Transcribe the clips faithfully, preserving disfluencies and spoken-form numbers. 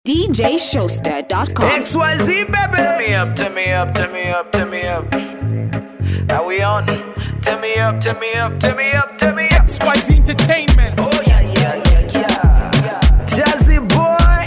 D J Showster dot com. X Y Z, baby. Turn me up, turn me up, turn me up, turn me up. Are we on? Turn me up, turn me up, turn me up, turn me up. X Y Z Entertainment. Oh yeah, yeah, yeah, yeah. Jazzy boy.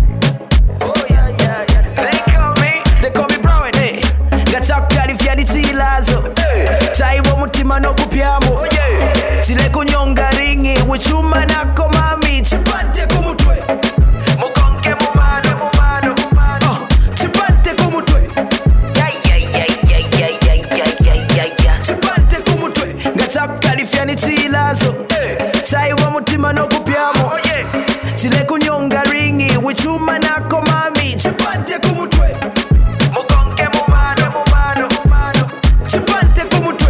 Oh yeah, yeah, yeah. They call me, They call me Brown, eh. Gataka rifya di chilazo. Chaibo mutima no kupyamo. oh yeah. Sile kunyonga ringi. Wichuma nako mami. Chipante kumutwe. Mukonke mumano, mumano, mumano. Uh, Chipante kumutwe. Yeah, yeah, yeah, yeah, yeah, yeah, yeah, yeah, yeah, yeah. Chipante kumutwe. Gataka rifya di chilazo. Chaibo mutima no kupyamo. Oh yeah. Sile kunyonga ringi. Wichuma nako mami. Chipante kumutwe. Mukonke mumano, mumano, mumano. Chipante kumutwe.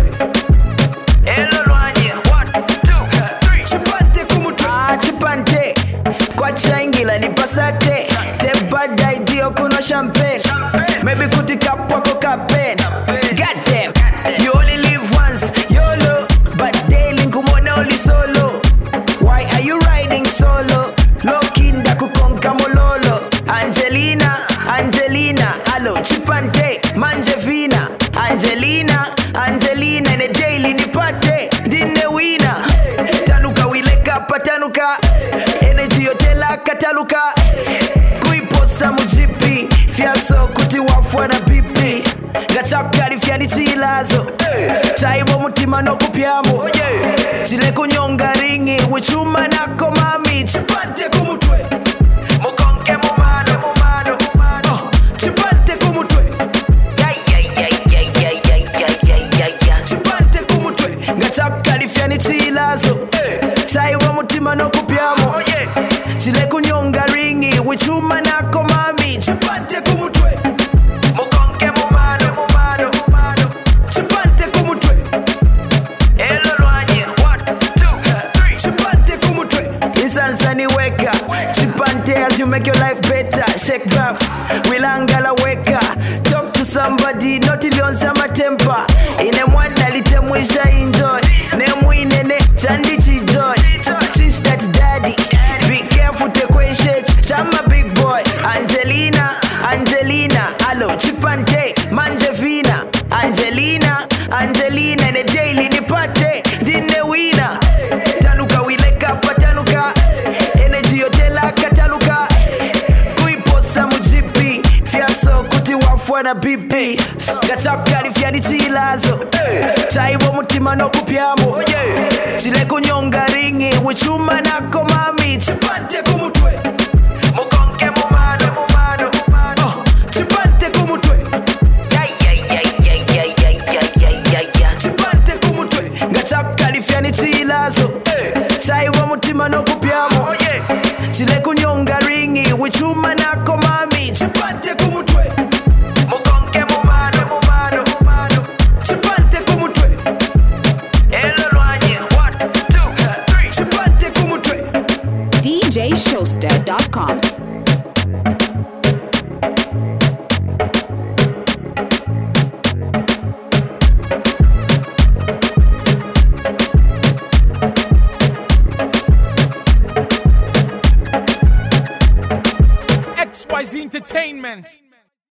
Hello Lwanye, one, two, three. Chipante kumutwe. Ah, chipante. Kwa chaingila ni pasate. Te bada idio kuno champagne. Maybe kutika pwako kapen. Goddamn, you only live once. YOLO, but daily kumona only solo. Why are you riding solo? Lokinda kukonka mololo. Angelina, Angelina, alo chipante, manjevina. Angelina, Angelina, in a daily nipate, dine wina. Tanuka wileka patanuka, energy yotela kataluka. Kuiposa mujipi, fiaso kuti wafwa na pipi. Gataka fya di chilazo, chaibo mutima no kupyamo. Sile kunyonga ringi, wichuma nako mami. Chipante kumutwe. Mukonke mumano, mumano, mumano. Uh, Chipante kumutwe. Yeah, yeah, yeah, yeah, yeah, yeah, yeah, yeah, yeah, yeah. Chipante kumutwe. Gataka rifya ni chilazo, chaibo mutima no kupyamo. Oh yeah. Sile kunyonga ringi, wichuma nako mami. Chipante kumutwe. Mukonke mumano, mumano, mumano. Chipante kumutwe. Hello Lwanye, one, two, three. Chipante kumutwe. Insansani weka. Chipante as you make your life better. Shake back. Wilangala weka. Talk to somebody, not ilionsa matempa. Ine mwana litemwisha enjoy. Nemwine ne chandi chijoy. Teach that daddy. Be careful take away shit. Chama big boy. Angelina, Angelina. Alo chipante. Manjevina. Angelina, Angelina. In a daily nipate. Dine wina. Tanuka wileka patanuka. Energy yotela kataluka. Kuiposa mujipi. Fiaso kuti wafwa na pipi. Gataka rifya di chilazo. Chaibo mutima no kupyamo. Sile kunyonga ringi. Wichuma nako mami. Chipante kumutwe. Mukonke mumano, mumano, mumano. Uh, Chipante kumutwe. Yeah, yeah, yeah, yeah, yeah, yeah, yeah, yeah, yeah, yeah. Chipante kumutwe. Gataka rifya ni chilazo. Chaibo mutima no kupyamo. Oh yeah. Sile kunyonga ringi. Wichuma nako mami. Chipante kumutwe. Mukonke mumano, mumano, mumano. Chipante kumutwe. Hello Lwanye, one, two, three. Chipante kumutwe. D J Showster dot com. X Y Z Entertainment.